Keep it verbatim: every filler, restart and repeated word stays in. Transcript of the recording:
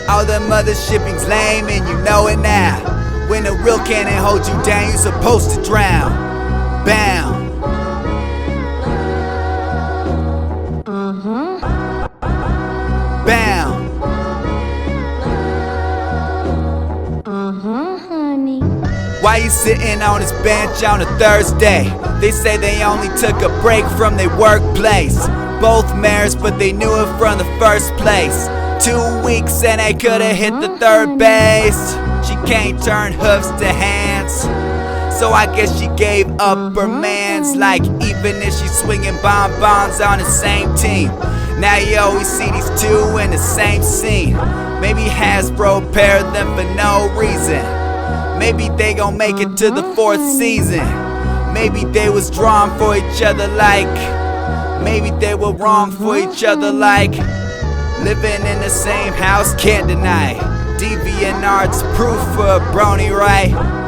All them other shipping's lame and you know it now. When a real cannon holds you down, you supposed to drown. Bound. Mm-hmm. Bound. Mm-hmm, honey. Why you sitting on this bench on a Thursday? They say they only took a break from their workplace. Both mayors, but they knew it from the first place. Two weeks and they could've hit the third base. She can't turn hoofs to hands, so I guess she gave up her mans. Like even if she's swinging bonbons on the same team, now you always see these two in the same scene. Maybe Hasbro paired them for no reason. Maybe they gon' make it to the fourth season. Maybe they was drawn for each other like, maybe they were wrong for each other like. Living in the same house, can't deny. DeviantArt's proof for a brony, right?